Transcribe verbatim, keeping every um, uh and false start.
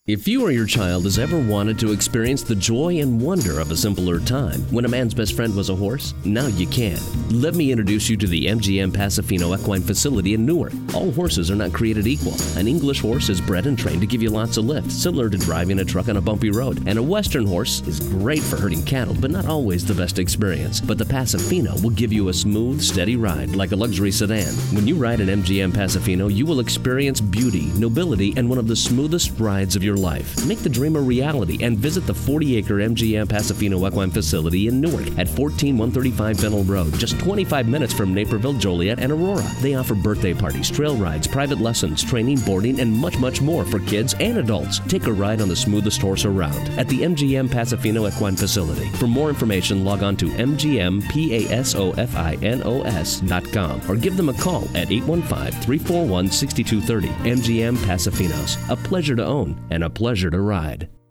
If you or your child has ever wanted to experience the joy and wonder of a simpler time when a man's best friend was a horse, now you can. Let me introduce you to the M G M Pasofino Equine Facility in Newark. All horses are not created equal. An English horse is bred and trained to give you lots of lift, similar to driving a truck on a bumpy road. And a Western horse is great for herding cattle, but not always the best experience. But the Pasofino will give you a smooth, steady ride like a luxury sedan. When you ride an M G M Pasofino, you will experience beauty, nobility, and one of the smoothest rides of your life. Make the dream a reality and visit the forty acre M G M Pasofino Equine Facility in Newark at fourteen one thirty-five Fennel Road, just twenty-five minutes from Naperville, Joliet, and Aurora. They offer birthday parties, trail rides, private lessons, training, boarding, and much, much more for kids and adults. Take a ride on the smoothest horse around at the M G M Pasofino Equine Facility. For more information, log on to m g m pasofinos dot com or give them a call at eight one five, three four one, six two three zero. M G M Pasofinos, a pleasure to own and a pleasure to ride.